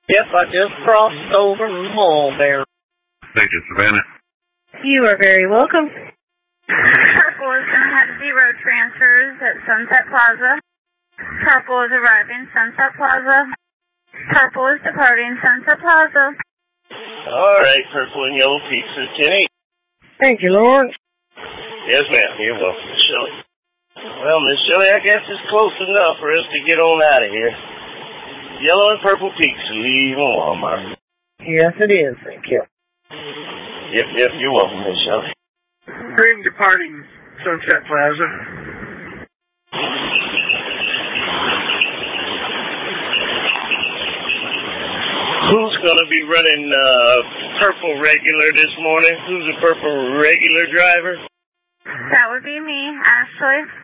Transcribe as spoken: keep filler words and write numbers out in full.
Yep, I just crossed over the mall there. Thank you, Savannah. You are very welcome. Purple is going to have zero transfers at Sunset Plaza. Purple is arriving Sunset Plaza. Purple is departing Sunset Plaza. All right, Purple and Yellow Pizza, ten eight. Thank you, Lawrence. Yes, ma'am. You're welcome, Miss Shelley. Well, Miss Shelley, I guess it's close enough for us to get on out of here. Yellow and Purple Pizza, leave Walmart. Yes, it is. Thank you. Yep, yep, you're welcome, Miss Shelley. Green departing Sunset Plaza. Who's going to be running uh, Purple regular this morning? Who's a Purple regular driver? That would be me, Ashley.